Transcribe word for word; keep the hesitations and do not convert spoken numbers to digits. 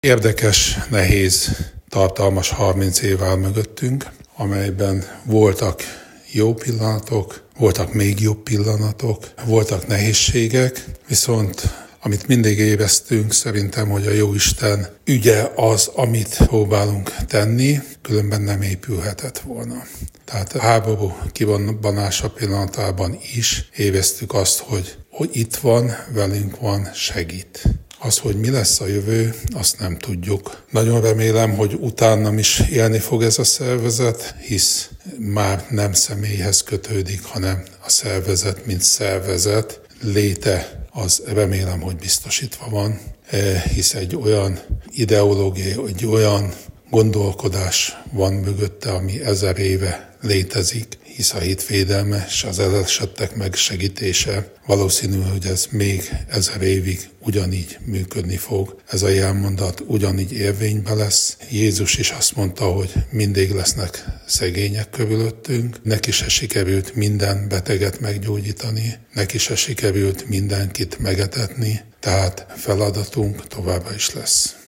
Érdekes, nehéz, tartalmas harminc év áll mögöttünk, amelyben voltak jó pillanatok, voltak még jobb pillanatok, voltak nehézségek, viszont amit mindig éreztünk, szerintem, hogy a Jóisten ügye az, amit próbálunk tenni, különben nem épülhetett volna. Tehát a háború kibombanása pillanatában is éreztük azt, hogy, hogy itt van, velünk van, segít. Az, hogy mi lesz a jövő, azt nem tudjuk. Nagyon remélem, hogy utánam is élni fog ez a szervezet, hisz már nem személyhez kötődik, hanem a szervezet, mint szervezet léte, az remélem, hogy biztosítva van, hisz egy olyan ideológia, egy olyan gondolkodás van mögötte, ami ezer éve létezik, hisz a hitvédelme és az elesettek megsegítése valószínű, hogy ez még ezer évig ugyanígy működni fog. Ez a jelmondat ugyanígy érvényben lesz. Jézus is azt mondta, hogy mindig lesznek szegények körülöttünk. Neki se sikerült minden beteget meggyógyítani, neki se sikerült mindenkit megetetni, tehát feladatunk továbbra is lesz.